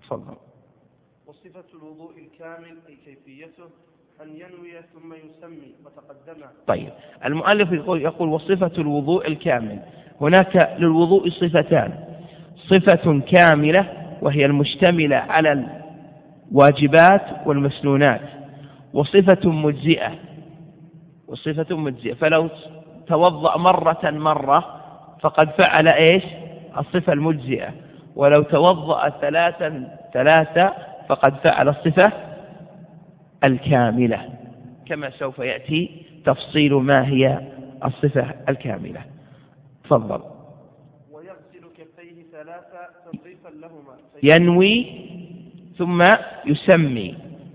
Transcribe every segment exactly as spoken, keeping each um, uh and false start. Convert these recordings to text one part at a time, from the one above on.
تفضل. وصفة الوضوء الكامل أي كيفيته أن ينوي ثم يسمي وتقدم. طيب، المؤلف يقول, يقول وصفة الوضوء الكامل. هناك للوضوء صفتان: صفة كاملة وهي المشتملة على الواجبات والمسنونات، وصفة مجزئة وصفة مجزئة فلو توضأ مرة مرة فقد فعل إيش؟ الصفة المجزئة، ولو توضأ ثلاثا ثلاثة فقد فعل الصفة الكاملة، كما سوف يأتي تفصيل ما هي الصفة الكاملة. تفضل. ويغسل كفيه ثلاثة تنظيفا لهما. ينوي ثم يسمي،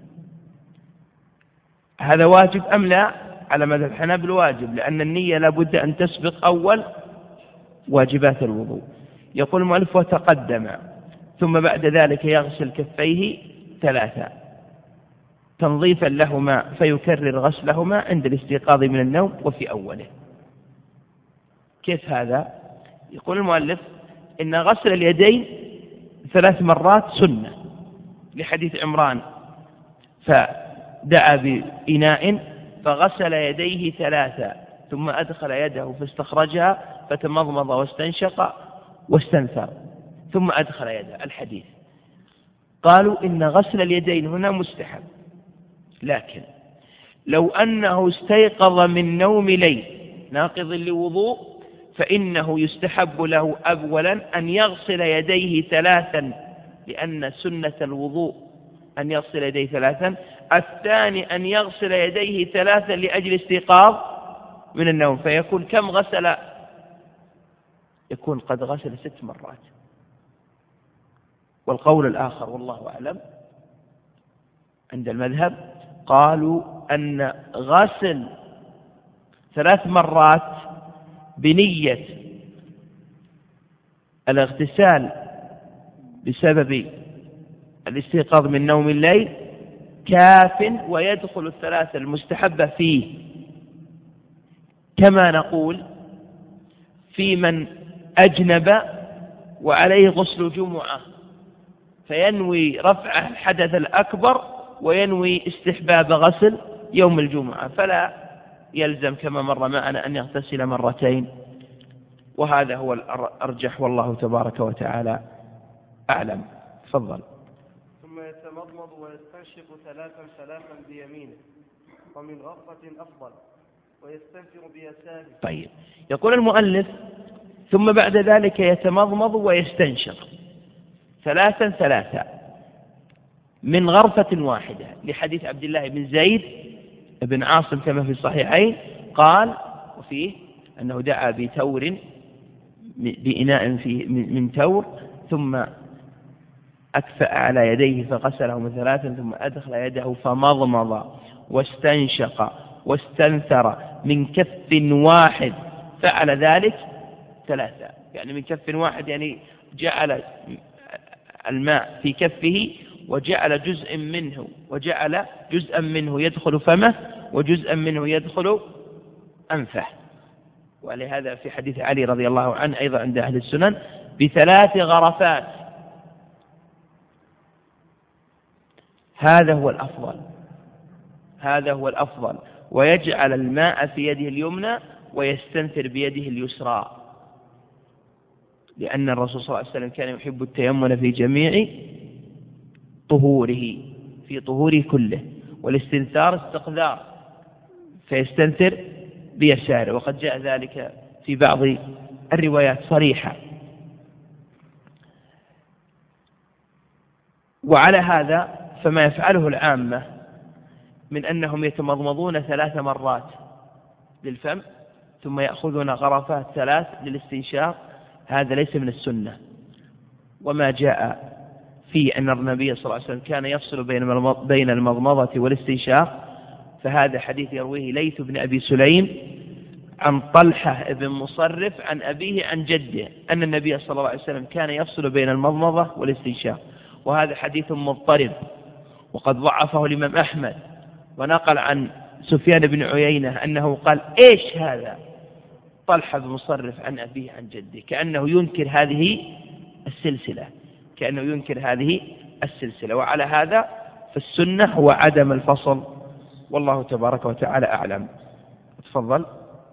هذا واجب أم لا؟ على مذهب الحنابلة واجب، لأن النية لابد أن تسبق أول واجبات الوضوء. يقول المؤلف وتقدم، ثم بعد ذلك يغسل كفيه ثلاثة تنظيفا لهما، فيكرر غسلهما عند الاستيقاظ من النوم وفي أوله. كيف هذا؟ يقول المؤلف إن غسل اليدين ثلاث مرات سنة، لحديث عمران فدعا بإناء فغسل يديه ثلاثة ثم أدخل يده فاستخرجها فتمضمض واستنشق واستنثر ثم أدخل يده. الحديث قالوا إن غسل اليدين هنا مستحب، لكن لو أنه استيقظ من نوم ليل ناقض لوضوء فإنه يستحب له أولا أن يغسل يديه ثلاثا، لأن سنة الوضوء أن يغسل يديه ثلاثا. الثاني أن يغسل يديه ثلاثا لأجل استيقاظ من النوم، فيكون كم غسل؟ يكون قد غسل ست مرات. والقول الآخر والله أعلم عند المذهب قالوا أن غسل ثلاث مرات بنية الاغتسال بسبب الاستيقاظ من نوم الليل كاف، ويدخل الثلاثة المستحبة فيه، كما نقول في من أجنب وعليه غسل جمعة فينوي رفع الحدث الأكبر وينوي استحباب غسل يوم الجمعة، فلا يلزم كما مر معنا أن يغتسل مرتين، وهذا هو الأرجح والله تبارك وتعالى أعلم. تفضل. ثم يتمضمض ويستنشق ثلاثا ثلاثا بيمينه ومن غرفة أفضل ويستنثر بيساره. طيب، يقول المؤلف ثم بعد ذلك يتمضمض ويستنشق ثلاثا ثلاثا من غرفة واحدة، لحديث عبد الله بن زيد بن عاصم كما في الصحيحين قال وفيه أنه دعا بتور بإناء في من تور ثم أكفأ على يديه فغسلهما ثلاثا ثم أدخل يده فمضمض واستنشق واستنثر من كف واحد، فعل ذلك ثلاثة، يعني من كف واحد يعني جعل الماء في كفه وجعل جزء منه وجعل جزءا منه يدخل فمه وجزءا منه يدخل أنفه. ولهذا في حديث علي رضي الله عنه أيضا عند أهل السنن بثلاث غرفات. هذا هو الأفضل هذا هو الأفضل ويجعل الماء في يده اليمنى ويستنثر بيده اليسرى، لأن الرسول صلى الله عليه وسلم كان يحب التيمم في جميع طهوره في طهوره كله، والاستنثار استقذار فيستنثر بيساره، وقد جاء ذلك في بعض الروايات صريحة. وعلى هذا فما يفعله العامة من أنهم يتمضمضون ثلاث مرات للفم ثم يأخذون غرفات ثلاث للاستنشاق، هذا ليس من السنة. وما جاء في أن النبي صلى الله عليه وسلم كان يفصل بين المضمضة والاستنشاق فهذا حديث يرويه ليث بن أبي سليم عن طلحة بن مصرف عن أبيه عن جده أن النبي صلى الله عليه وسلم كان يفصل بين المضمضة والاستنشاق، وهذا حديث مضطرب وقد ضعفه الإمام أحمد، ونقل عن سفيان بن عيينة أنه قال إيش هذا؟ طلحة بن مصرف عن أبيه عن جده، كأنه ينكر هذه السلسلة كأنه ينكر هذه السلسلة. وعلى هذا فالسنة هو عدم الفصل، والله تبارك وتعالى أعلم. تفضل.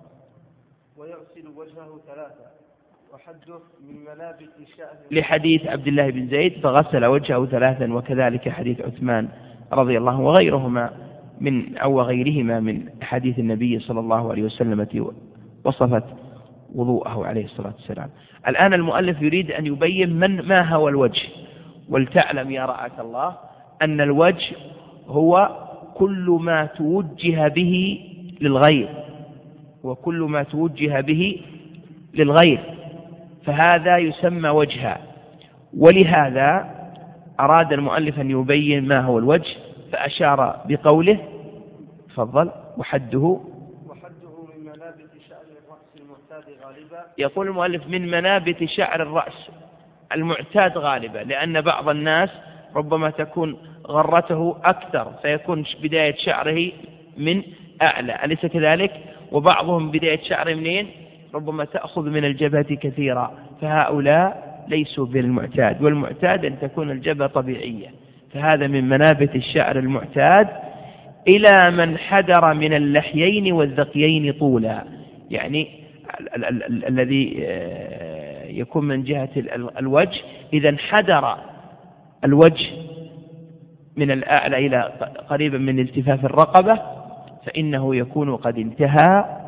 ويغسل وجهه ثلاثة وحده من منابت شعر، لحديث عبد الله بن زيد فغسل وجهه ثلاثا، وكذلك حديث عثمان رضي الله عنه وغيرهما من أو غيرهما من حديث النبي صلى الله عليه وسلم التي وصفت وضوءه عليه الصلاة والسلام. الآن المؤلف يريد أن يبين من ما هو الوجه. ولتعلم يا رعاك الله أن الوجه هو كل ما توجه به للغير، وكل ما توجه به للغير فهذا يسمى وجها. ولهذا أراد المؤلف أن يبين ما هو الوجه فأشار بقوله تفضل وحده وحده من منابت شعر الرأس المعتاد غالبا. يقول المؤلف من منابت شعر الرأس المعتاد غالبا، لأن بعض الناس ربما تكون غرته أكثر فيكون بداية شعره من أعلى، أليس كذلك؟ وبعضهم بداية شعره منين؟ ربما تأخذ من الجبهة كثيرا، فهؤلاء ليسوا بالمعتاد، والمعتاد أن تكون الجبهة طبيعية. فهذا من منابت الشعر المعتاد إلى من حدر من اللحيين والذقيين طولا، يعني ال- ال- ال- الذي يكون من جهة الوجه إذا انحدر الوجه من الأعلى إلى قريبا من التفاف الرقبة فإنه يكون قد انتهى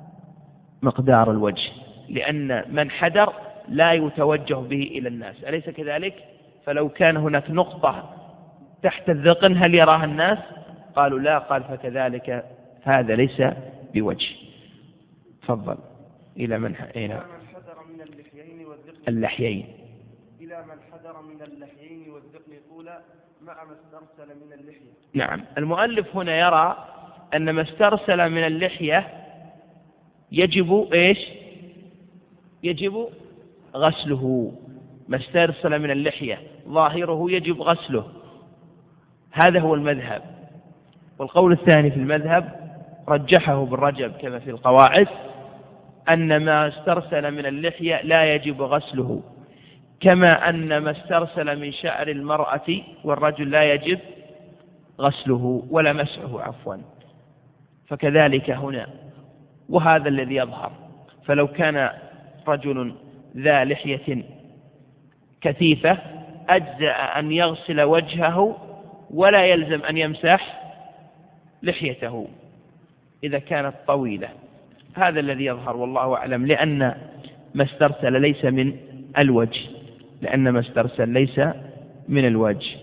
مقدار الوجه، لأن من حدر لا يتوجه به إلى الناس، أليس كذلك؟ فلو كان هناك نقطة تحت الذقن هل يراها الناس؟ قالوا لا، قال فكذلك هذا ليس بوجه. تفضل. إلى من حدر من اللحيين والذقن اللحيين إلى من حدر من اللحيين والذقن طولا مع ما استرسل من اللحية. نعم، المؤلف هنا يرى أن ما استرسل من اللحية يجب إيش؟ يجب غسله. ما استرسل من اللحية ظاهره يجب غسله، هذا هو المذهب. والقول الثاني في المذهب رجحه بالرجب كما في القواعد أن ما استرسل من اللحية لا يجب غسله، كما أن ما استرسل من شعر المرأة والرجل لا يجب غسله ولا مسحه عفوا، فكذلك هنا. وهذا الذي يظهر. فلو كان رجل ذا لحية كثيفة أجزأ أن يغسل وجهه ولا يلزم أن يمسح لحيته إذا كانت طويلة. هذا الذي يظهر والله أعلم، لأن ما استرسل ليس من الوجه، لأن ما استرسل ليس من الوجه.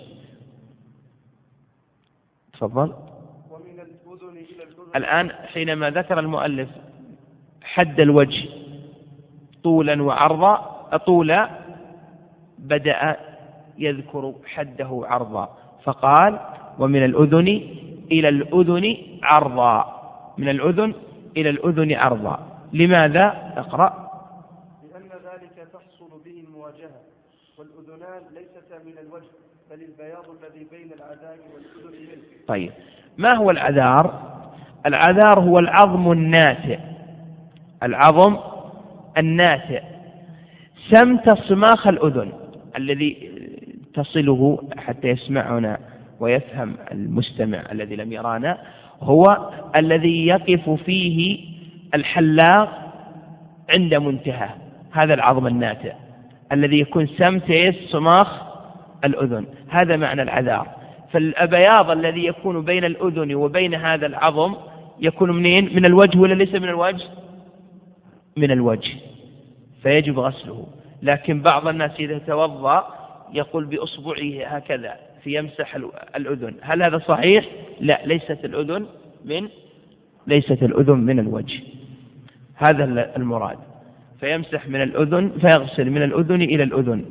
تفضل. ومن الأذن إلى الأذن. الآن حينما ذكر المؤلف حد الوجه طولا وعرضا طولا بدأ يذكر حده عرضا فقال ومن الأذن إلى الأذن عرضا، من الأذن إلى الأذن عرضا. لماذا؟ اقرأ. لأن ذلك تحصل به المواجهة، والأذنان ليست من الوجه بل البياض الذي بين العذار والأذن منه. طيب، ما هو العذار؟ العذار هو العظم الناتئ، العظم الناتئ سمت صماخ الأذن الذي تصله حتى يسمعنا ويفهم المستمع الذي لم يرانا، هو الذي يقف فيه الحلاق عند منتهى، هذا العظم الناتئ الذي يكون سمت صماخ الأذن، هذا معنى العذار. فالبياض الذي يكون بين الأذن وبين هذا العظم يكون منين؟ من الوجه ولا ليس من الوجه؟ من الوجه، فيجب غسله. لكن بعض الناس إذا توضأ يقول بأصبعه هكذا فيمسح الأذن، هل هذا صحيح؟ لا، ليست الأذن من ليست الأذن من الوجه، هذا المراد. فيمسح من الأذن فيغسل من الأذن إلى الأذن.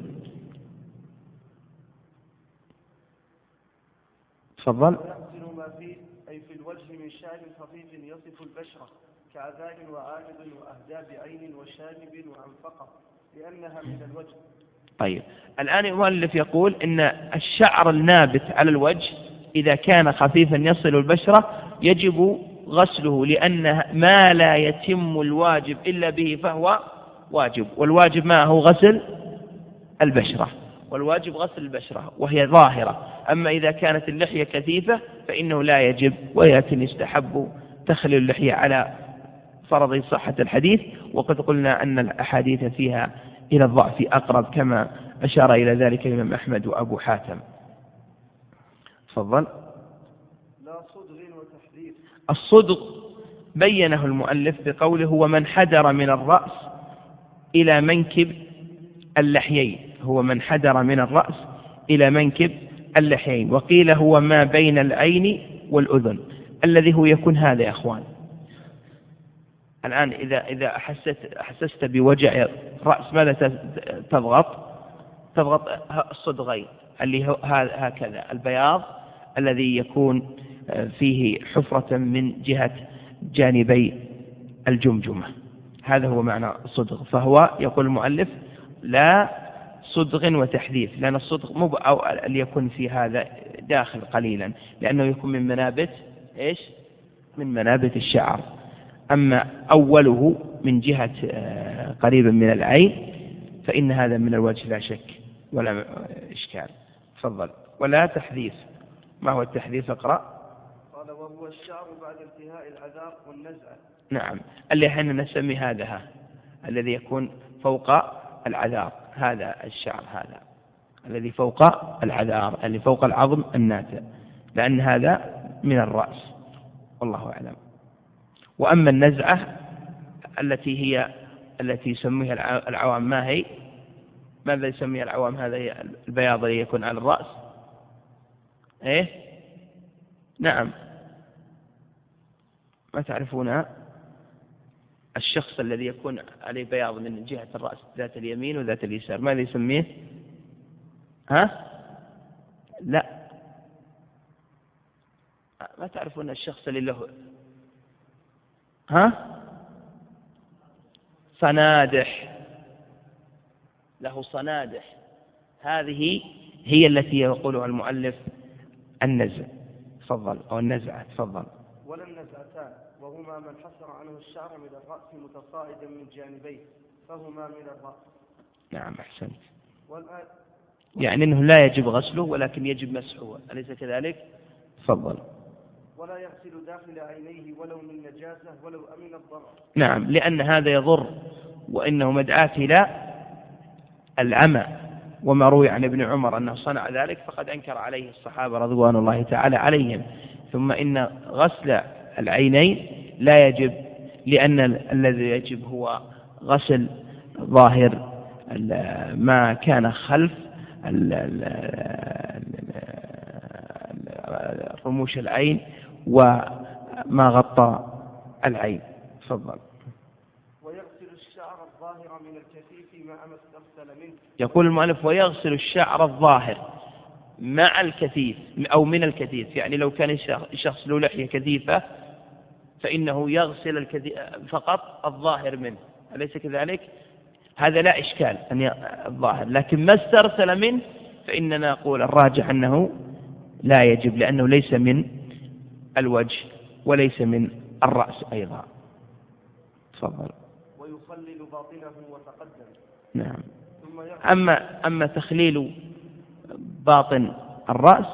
تفضل. ويغسل ما فيه أي في الوجه من شعر خفيف يصف البشرة كعذار وعارض وأهداب عين وشانب وعنفقة لأنها من الوجه. طيب، الآن المؤلف يقول إن الشعر النابت على الوجه إذا كان خفيفا يصل البشرة يجب غسله، لأن ما لا يتم الواجب إلا به فهو واجب، والواجب ما هو غسل البشرة. والواجب غسل البشرة وهي ظاهرة. أما إذا كانت اللحية كثيفة فإنه لا يجب، ولكن يستحب تخلي اللحية على فرض صحة الحديث، وقد قلنا أن الأحاديث فيها إلى الضعف أقرب كما أشار إلى ذلك الإمام أحمد وأبو حاتم. تفضل. لا صدغ وتحديث. الصدغ بينه المؤلف بقوله هو من حدر من الرأس إلى منكب اللحيين، هو من حدر من الرأس إلى منكب اللحيين، وقيل هو ما بين العين والأذن، الذي هو يكون هذا يا أخوان. الآن إذا إذا أحسست أحسست بوجع رأس ماذا تضغط؟ تضغط الصدغين اللي هو هكذا البياض الذي يكون فيه حفرة من جهة جانبي الجمجمة، هذا هو معنى الصدغ. فهو يقول المؤلف لا صدغ وتحديث، لأن الصدغ مو أو ليكن في هذا داخل قليلا، لأنه يكون من منابت إيش؟ من منابت الشعر. أما أوله من جهة قريبا من العين فإن هذا من الوجه لا شك ولا إشكال. تفضل. ولا تحديث. ما هو التحديث؟ اقرأ. قال وهو الشعر بعد انتهاء العذار والنزعة. نعم، اللي احنا نسمي هذا ها. الذي يكون فوق العذار، هذا الشعر هذا الذي فوق العذار، اللي فوق العظم الناتئ، لأن هذا من الرأس والله أعلم. وأما النزعة التي هي التي يسميها العوام ما هي؟ ماذا يسميها العوام؟ هذا هي البياض الذي يكون على الرأس. إيه؟ نعم، ما تعرفونها؟ الشخص الذي يكون عليه بياض من جهة الرأس ذات اليمين وذات اليسار، ماذا يسميه؟ ها؟ لا، ما تعرفون الشخص اللي له ها؟ صنادح، له صنادح، هذه هي التي يقولها المؤلف النزع. تفضل. أو النزعة. تفضل. ولا النزعتان وهما من حسر عنه الشعر من الرأس متصاعدا من جانبيه فهما من الرأس. نعم أحسنت. والآن يعني أنه لا يجب غسله ولكن يجب مسحه، أليس كذلك؟ تفضل. ولا يغسل داخل عينيه ولو من نجاسة ولو أمن الضرر. نعم، لأن هذا يضر، وإنه مدعاة إلى العمى، وما روي عن ابن عمر أنه صنع ذلك فقد أنكر عليه الصحابة رضوان الله تعالى عليهم. ثم إن غسل العينين لا يجب، لأن الذي يجب هو غسل ظاهر ما كان خلف رموش العين وما غطى العين. تفضل. ويغسل الشعر الظاهر من الكثيف مع ما استغسل منه. يقول المؤلف ويغسل الشعر الظاهر مع الكثيف أو من الكثيف، يعني لو كان الشخص له لحية كثيفة فإنه يغسل الكثيف فقط الظاهر منه، أليس كذلك؟ هذا لا إشكال أن الظاهر، لكن ما استرسل منه فإننا نقول الراجح أنه لا يجب، لأنه ليس من الوجه وليس من الرأس أيضا. تفضل. ويخلل باطنه وتقدم. نعم. أما أما تخليل باطن الرأس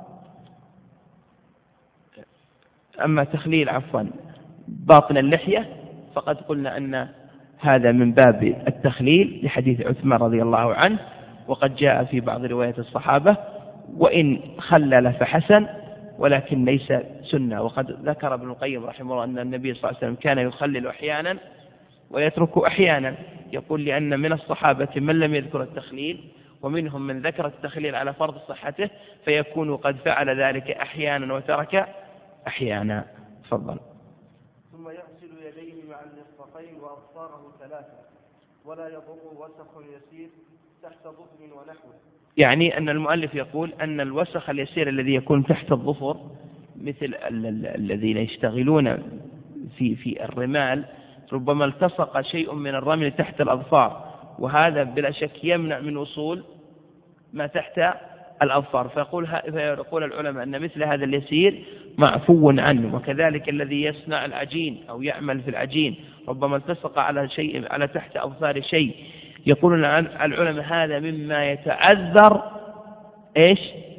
أما تخليل عفوا باطن اللحية فقد قلنا أن هذا من باب التخليل لحديث عثمان رضي الله عنه، وقد جاء في بعض روايات الصحابة وإن خلل فحسن ولكن ليس سنة. وقد ذكر ابن القيم رحمه الله أن النبي صلى الله عليه وسلم كان يخلل أحيانا ويترك أحيانا، يقول لأن من الصحابة من لم يذكر التخليل ومنهم من ذكر التخليل على فرض صحته، فيكون قد فعل ذلك أحيانا وترك أحيانا. تفضل. ثم يغسل يديه مع المرفقين وأبصاره ثلاثة ولا يضر وسخ يسير تحت ظفر ونحوه. يعني أن المؤلف يقول أن الوسخ اليسير الذي يكون تحت الظفر مثل الذين يشتغلون في في الرمال ربما التصق شيء من الرمل تحت الأظفار، وهذا بلا شك يمنع من وصول ما تحت الأظفار، فيقول فيقول العلماء أن مثل هذا اليسير معفو عنه. وكذلك الذي يصنع العجين أو يعمل في العجين ربما التصق على شيء على تحت أظفار شيء يقولون العلماء هذا مما يتعذر إيش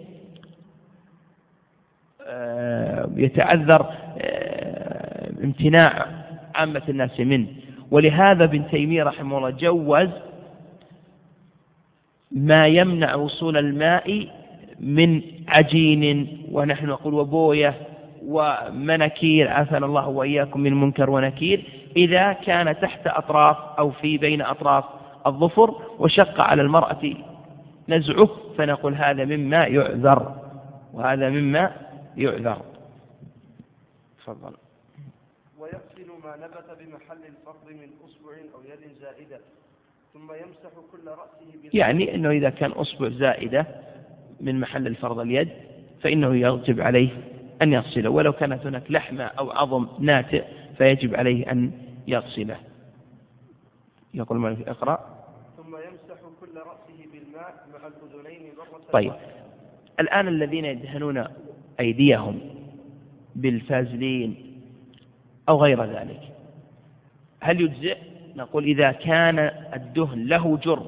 آه يتعذر آه امتناع عامة الناس منه. ولهذا ابن تيمية رحمه الله جوز ما يمنع وصول الماء من عجين، ونحن نقول وبوية ومنكير، عافانا الله وإياكم من منكر ونكير، إذا كان تحت أطراف أو في بين أطراف الظفر وشق على المرأة نزعه، فنقول هذا مما يعذر، وهذا مما يعذر. تفضل. ويغسل ما نبت بمحل الفقر من أصبع أو يد زائدة ثم يمسح كل رأسه بالماء. يعني أنه إذا كان أصبع زائدة من محل الفرض اليد فإنه يجب عليه أن يغسله، ولو كانت هناك لحمة أو عظم ناتئ فيجب عليه أن يغسله. يقول ما في اقرأ. ثم يمسح كل رأسه بالماء مع الأذنين مرة. طيب، الآن الذين يدهنون أيديهم بالفازلين أو غير ذلك هل يجزئ؟ نقول إذا كان الدهن له جرم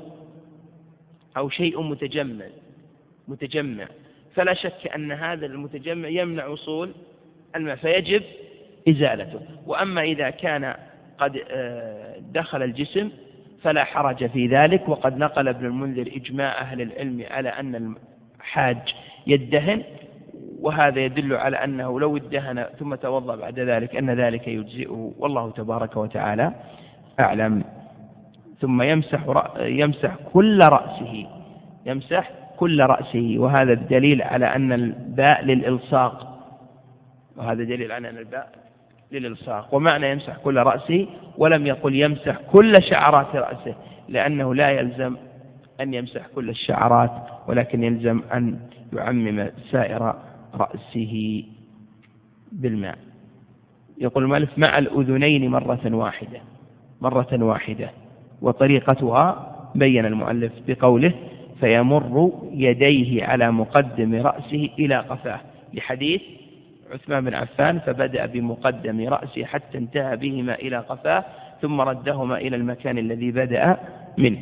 أو شيء متجمع متجمع فلا شك أن هذا المتجمع يمنع وصول الماء فيجب إزالته. وأما إذا كان قد دخل الجسم فلا حرج في ذلك. وقد نقل ابن المنذر إجماع أهل العلم على أن الحاج يدهن، وهذا يدل على أنه لو ادهن ثم توضأ بعد ذلك أن ذلك يجزئه، والله تبارك وتعالى أعلم. ثم يمسح يمسح كل رأسه يمسح كل رأسه وهذا دليل على أن الباء للإلصاق، وهذا دليل على أن الباء للإلصاق. ومعنى يمسح كل رأسه ولم يقل يمسح كل شعرات رأسه، لأنه لا يلزم أن يمسح كل الشعرات، ولكن يلزم أن يعمم سائر رأسه بالماء. يقول المؤلف مع الأذنين مرة واحدة مرة واحدة وطريقتها بين المؤلف بقوله فيمر يديه على مقدم رأسه إلى قفاه، لحديث عثمان بن عفان فبدأ بمقدم رأسه حتى انتهى بهما إلى قفاه ثم ردهما إلى المكان الذي بدأ منه.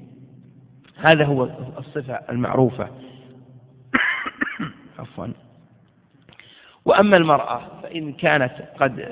هذا هو الصفة المعروفة. عفوا. وأما المرأة فإن كانت قد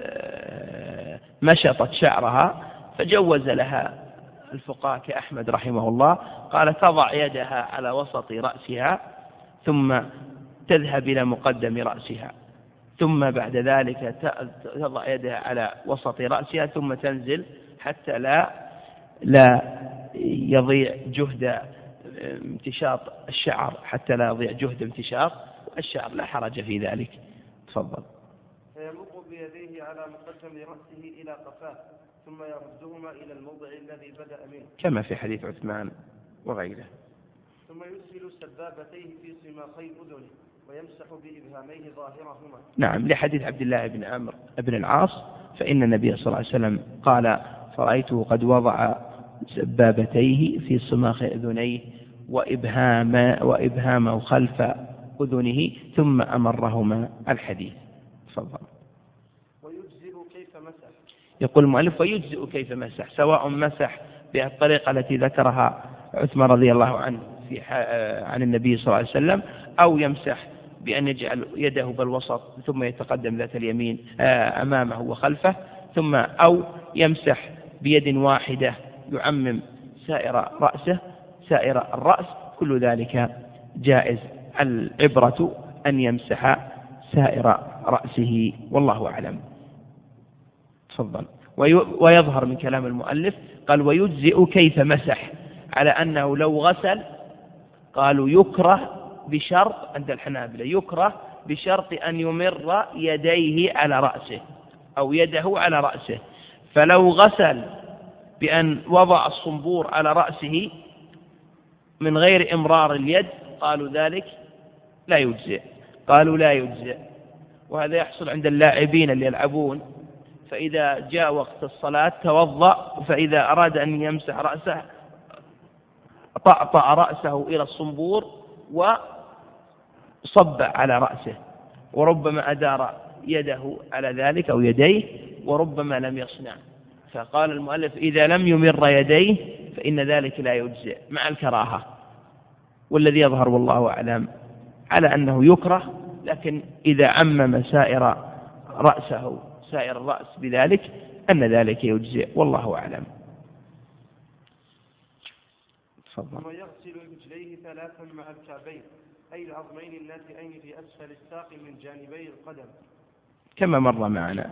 مشطت شعرها فجوز لها الفقهاء كأحمد رحمه الله، قال تضع يدها على وسط رأسها ثم تذهب إلى مقدم رأسها، ثم بعد ذلك تضع يدها على وسط رأسها ثم تنزل حتى لا لا يضيع جهد امتشاط الشعر، حتى لا يضيع جهد امتشاط الشعر، لا حرج في ذلك. تفضل. فيمر بيديه على مقدم رأسه إلى قفاه ثم يردهما إلى الموضع الذي بدأ منه كما في حديث عثمان وغيره. ثم يدخل سبابتيه في صماخي أذنه ويمسح بإبهاميه ظاهرهما. نعم، لحديث عبد الله بن عمرو بن العاص فإن النبي صلى الله عليه وسلم قال فرأيته قد وضع سبابتيه في صماخ أذنيه وإبهام وإبهامه خلف أذنه ثم أمرهما الحديث. تفضل. ويجزئ كيف مسح. يقول المؤلف ويجزئ كيف مسح، سواء مسح بالطريقة التي ذكرها عثمان رضي الله عنه في عن النبي صلى الله عليه وسلم، أو يمسح بأن يجعل يده بالوسط ثم يتقدم ذات اليمين أمامه وخلفه، ثم أو يمسح بيد واحدة يعمم سائر رأسه سائر الرأس، كل ذلك جائز. العبرة أن يمسح سائر رأسه والله أعلم. تفضل. ويظهر من كلام المؤلف قال ويجزئ كيف مسح، على أنه لو غسل قالوا يكره بشرط عند الحنابلة يكره بشرط أن يمر يديه على رأسه أو يده على رأسه، فلو غسل بأن وضع الصنبور على رأسه من غير إمرار اليد قالوا ذلك لا يجزئ قالوا لا يجزئ وهذا يحصل عند اللاعبين اللي يلعبون، فإذا جاء وقت الصلاة توضأ، فإذا أراد أن يمسح رأسه طأطأ رأسه إلى الصنبور وصب على رأسه، وربما أدار يده على ذلك أو يديه وربما لم يصنع. فقال المؤلف إذا لم يمر يديه فإن ذلك لا يجزئ مع الكراهة. والذي يظهر والله أعلم على أنه يكره، لكن إذا عمم سائر رأسه سائر الرأس بذلك أن ذلك يجزئ والله أعلم. ثم يغسل رجليه ثلاثا مع الكعبين، أي العظمين الناتئين في أسفل الساق من جانبي القدم كما مر معنا.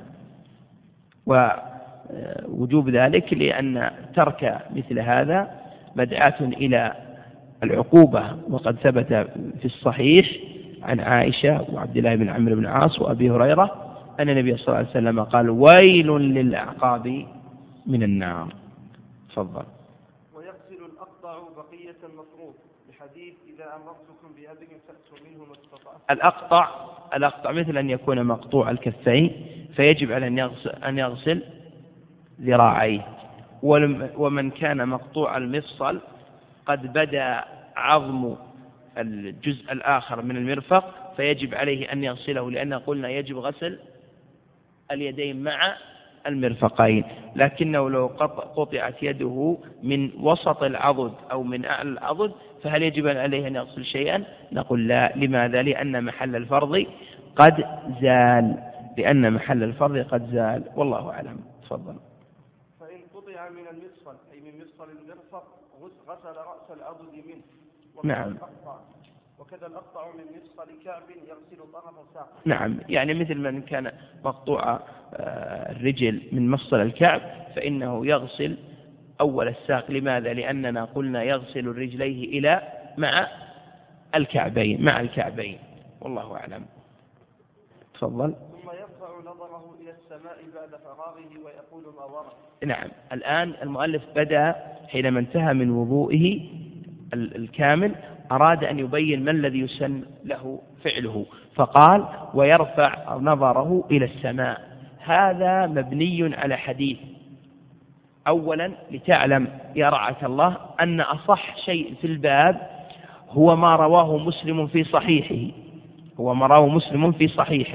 ووجوب ذلك لأن ترك مثل هذا مدعاة إلى العقوبة، وقد ثبت في الصحيح عن عائشة وعبد الله بن عمرو بن العاص وأبي هريرة أن النبي صلى الله عليه وسلم قال: ويل للأعقاب من النار. تفضل. ويغسل الأقطع بقية المفروض لحديث إذا أمرتكم بأمر فأتوا منه ما استطعتم. الأقطع الأقطع مثل أن يكون مقطوع الكفين، فيجب على أن يغسل, أن يغسل ذراعيه. ومن كان مقطوع المفصل قد بدأ عظم الجزء الآخر من المرفق فيجب عليه أن يغسله، لأن قلنا يجب غسل اليدين مع المرفقين. لكنه لو قطعت يده من وسط العضد أو من أعلى العضد فهل يجب عليه أن يغسل شيئا؟ نقول لا. لماذا؟ لأن محل الفرض قد زال لأن محل الفرض قد زال والله أعلم. تفضل. فإن قطع من المفصل أي من مفصل المرفق غسل رأس العضد منه. نعم. الأقطع وكذا الأقطع من مفصل كعب يغسل طرف ساق. نعم، يعني مثل من كان مقطوع الرجل من مفصل الكعب فإنه يغسل أول الساق. لماذا؟ لأننا قلنا يغسل الرجليه إلى مع الكعبين مع الكعبين والله أعلم. تفضل. ثم يرفع نظره إلى السماء بعد فراغه ويقول ما ورد. نعم، الآن المؤلف بدأ حينما انتهى من وضوئه الكامل أراد أن يبين ما الذي يسن له فعله، فقال: ويرفع نظره إلى السماء. هذا مبني على حديث. أولا لتعلم يا رعاة الله أن أصح شيء في الباب هو ما رواه مسلم في صحيحه هو ما رواه مسلم في صحيحه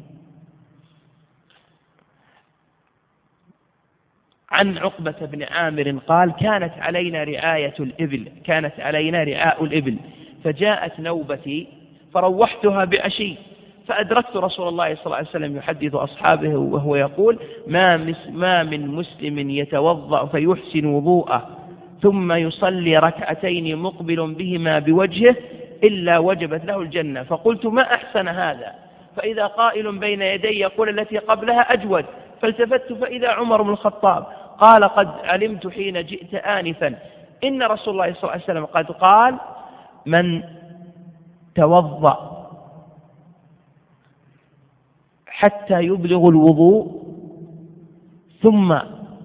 عن عقبة بن عامر قال: كانت علينا رعاية الإبل كانت علينا رعاء الإبل فجاءت نوبتي فروحتها بعشي فأدركت رسول الله صلى الله عليه وسلم يحدث أصحابه وهو يقول: ما, ما من مسلم يتوضأ فيحسن وضوءه ثم يصلي ركعتين مقبل بهما بوجهه إلا وجبت له الجنة. فقلت: ما أحسن هذا؟ فإذا قائل بين يدي يقول التي قبلها أجود. فالتفت فإذا عمر بن الخطاب قال: قد علمت حين جئت آنفا إن رسول الله صلى الله عليه وسلم قد قال: من توضأ حتى يبلغ الوضوء ثم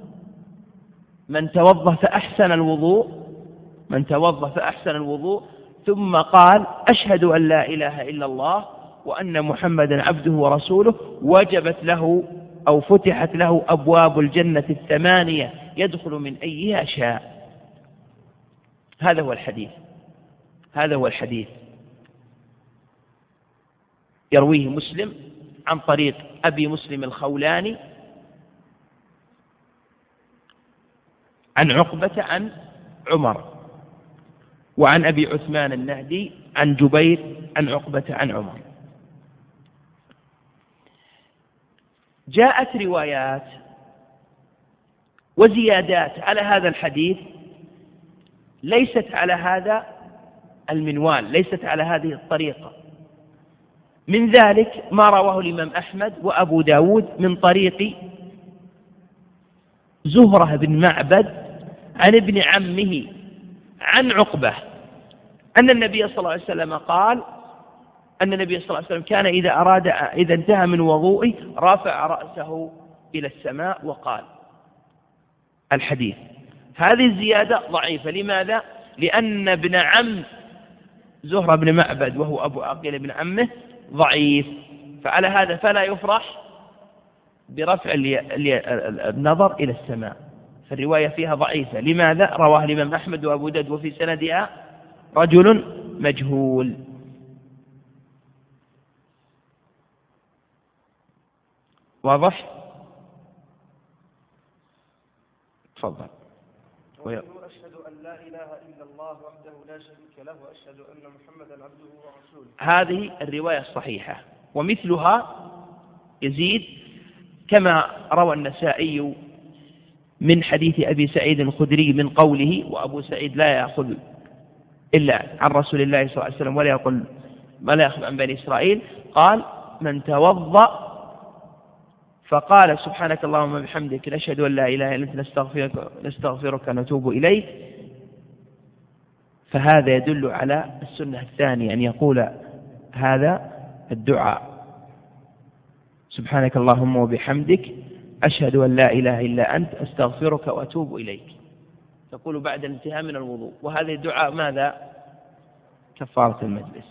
من توضأ فأحسن الوضوء من توضأ فأحسن الوضوء ثم قال: أشهد أن لا إله إلا الله وأن محمدا عبده ورسوله وجبت له أو فتحت له أبواب الجنة الثمانية يدخل من أيها شاء. هذا هو الحديث هذا هو الحديث يرويه مسلم عن طريق أبي مسلم الخولاني عن عقبة عن عمر، وعن أبي عثمان النهدي عن جبير عن عقبة عن عمر. جاءت روايات وزيادات على هذا الحديث ليست على هذا المنوال ليست على هذه الطريقة. من ذلك ما رواه الإمام أحمد وأبو داود من طريق زهرة بن معبد عن ابن عمه عن عقبة أن النبي صلى الله عليه وسلم قال أن النبي صلى الله عليه وسلم كان إذا أراد إذا انتهى من وضوئه رافع رأسه إلى السماء وقال. الحديث هذه الزيادة ضعيفة. لماذا؟ لأن ابن عم زهرة بن معبد وهو أبو عقيل بن عمه ضعيف، فعلى هذا فلا يفرح برفع النظر إلى السماء، فالرواية فيها ضعيفة. لماذا؟ رواه الإمام أحمد وأبو داود وفي سندها رجل مجهول. واضح؟ تفضل. ويقول أشهد أن لا إله إلا الله وحده لا شريك له وأشهد أن محمدا عبده ورسوله. هذه الرواية الصحيحة. ومثلها يزيد كما روى النسائي من حديث أبي سعيد الخدري من قوله: وأبو سعيد لا يأخذ إلا عن رسول الله صلى الله عليه وسلم ولا يقول ولا يأخذ عن بني إسرائيل، قال: من توضأ فقال سبحانك اللهم وبحمدك نشهد أن لا إله إلا أنت نستغفرك نستغفرك ونتوب إليك، فهذا يدل على السنة الثانية أن يقول هذا الدعاء: سبحانك اللهم وبحمدك أشهد أن لا إله إلا أنت أستغفرك وأتوب إليك، تقول بعد الانتهاء من الوضوء. وهذا الدعاء ماذا؟ كفارة المجلس.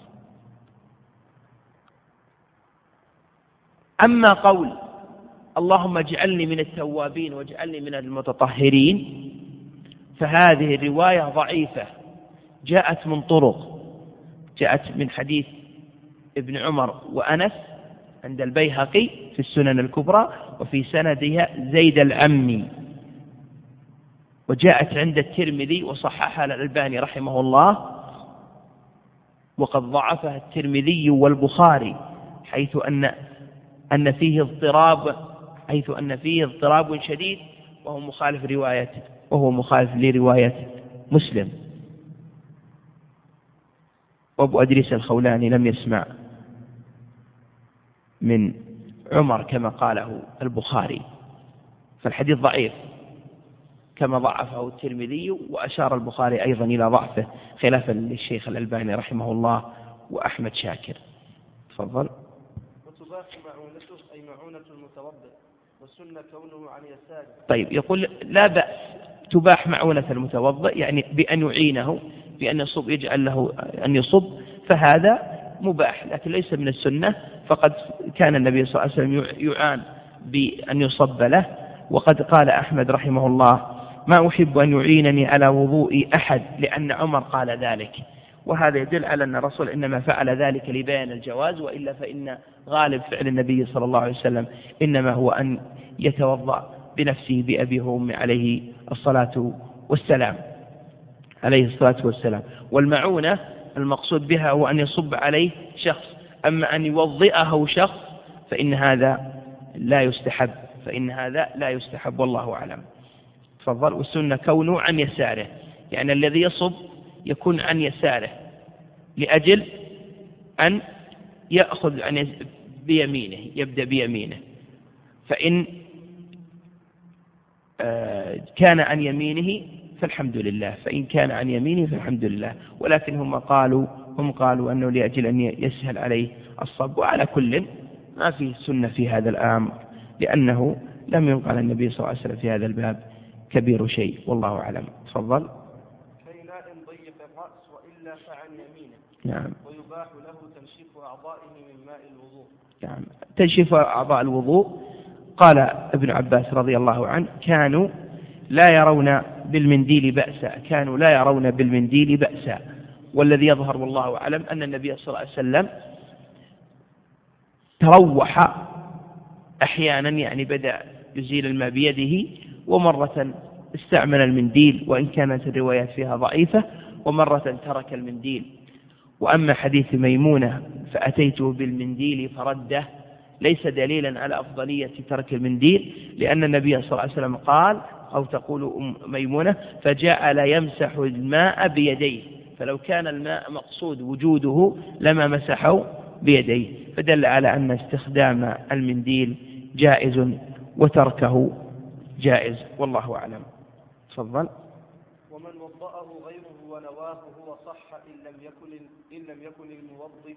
أما قول اللهم اجعلني من التوابين واجعلني من المتطهرين، فهذه الرواية ضعيفة، جاءت من طرق، جاءت من حديث ابن عمر وأنس عند البيهقي في السنن الكبرى، وفي سندها زيد العمي، وجاءت عند الترمذي وصححها الألباني رحمه الله، وقد ضعفها الترمذي والبخاري حيث أن أن فيه اضطراب حيث أن فيه اضطراب شديد، وهو مخالف رواية وهو مخالف لرواية مسلم. وأبو أدريس الخولاني لم يسمع من عمر كما قاله البخاري، فالحديث ضعيف كما ضعفه الترمذي، وأشار البخاري أيضا إلى ضعفه خلافا للشيخ الألباني رحمه الله وأحمد شاكر. تفضل. وتباح معونته أي معونة المتوضئ، والسنة كونه عن يساره. طيب، يقول لا بأس تباح معونة المتوضئ، يعني بأن يعينه بأن يصب يجعل له أن يصب، فهذا مباح، لكن ليس من السنة. فقد كان النبي صلى الله عليه وسلم يعان بأن يصب له، وقد قال أحمد رحمه الله: ما أحب أن يعينني على وضوء أحد، لأن عمر قال ذلك. وهذا يدل على أن الرسول إنما فعل ذلك لبيان الجواز، وإلا فإن غالب فعل النبي صلى الله عليه وسلم إنما هو أن يتوضأ بنفسه بأبيه وأمه عليه الصلاة والسلام عليه الصلاة والسلام. والمعونة المقصود بها هو أن يصب عليه شخص، أما أن يوضئه شخص فإن هذا لا يستحب فإن هذا لا يستحب والله أعلم. تفضل. والسنة كونه عن يساره، يعني الذي يصب يكون عن يساره لأجل أن يأخذ عن بيمينه، يبدأ بيمينه. فإن كان عن يمينه فالحمد لله، فإن كان عن يمينه فالحمد لله. ولكن هم قالوا هم قالوا أنه لأجل أن يسهل عليه الصب. وعلى كل ما في سنة في هذا الأمر، لأنه لم ينقل النبي صلى الله عليه وسلم في هذا الباب كبير شيء والله أعلم. تفضل. كإناء ضيق الرأس وإلا فعن يمينه. نعم. ويباح له تنشيف أعضائه من ماء الوضوء. نعم. تنشيف أعضاء الوضوء، قال ابن عباس رضي الله عنه: كانوا لا يرون بالمنديل بأسا كانوا لا يرون بالمنديل بأسا والذي يظهر والله أعلم أن النبي صلى الله عليه وسلم تروح أحيانا، يعني بدأ يزيل الماء بيده، ومرة استعمل المنديل وإن كانت الروايات فيها ضعيفة، ومرة ترك المنديل. وأما حديث ميمونة فأتيته بالمنديل فرده ليس دليلا على أفضلية ترك المنديل، لأن النبي صلى الله عليه وسلم قال أو تقول أم ميمونة: فجعل يمسح الماء بيديه، فلو كان الماء مقصود وجوده لما مسحه بيديه، فدل على أن استخدام المنديل جائز وتركه جائز والله أعلم. تفضل. ومن وضأه غيره ونواه هو صح إن لم يكن إن لم يكن الموضئ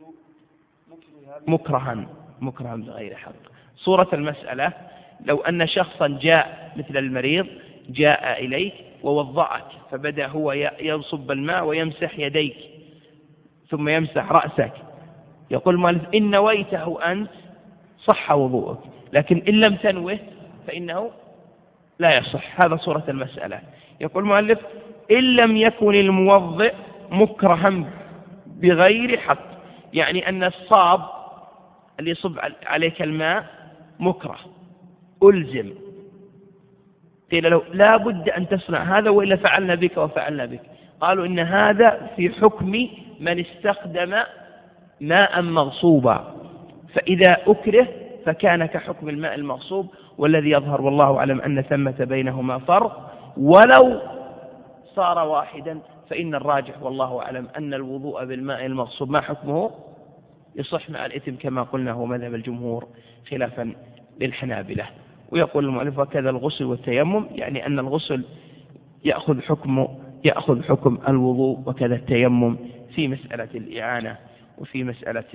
مكرها مكرها بغير حق. صورة المسألة: لو أن شخصا جاء مثل المريض جاء إليك ووضعك، فبدأ هو ينصب الماء ويمسح يديك ثم يمسح رأسك، يقول المؤلف: إن نويته أنت صح وضوءك، لكن إن لم تنوه فإنه لا يصح. هذا صورة المسألة. يقول المؤلف: إن لم يكن الموضئ مكرها بغير حق، يعني أن الصاب اللي يصب عليك الماء مكره، ألزم، قيل له لا بد أن تصنع هذا وإلا فعلنا بك وفعلنا بك. قالوا إن هذا في حكم من استخدم ماء مغصوبا، فإذا أكره فكان كحكم الماء المغصوب. والذي يظهر والله أعلم أن ثمة بينهما فرق، ولو صار واحدا فإن الراجح والله أعلم أن الوضوء بالماء المغصوب ما حكمه يصح مع الإثم كما قلنا هو مذهب الجمهور خلافا للحنابلة. ويقول المؤلف وكذا الغسل والتيمم، يعني أن الغسل يأخذ حكم يأخذ حكم الوضوء، وكذا التيمم في مسألة الإعانة وفي مسألة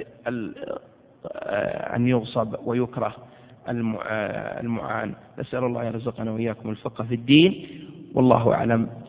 أن يغصب ويكره المعان. نسأل الله يرزقنا وإياكم الفقه في الدين، والله أعلم.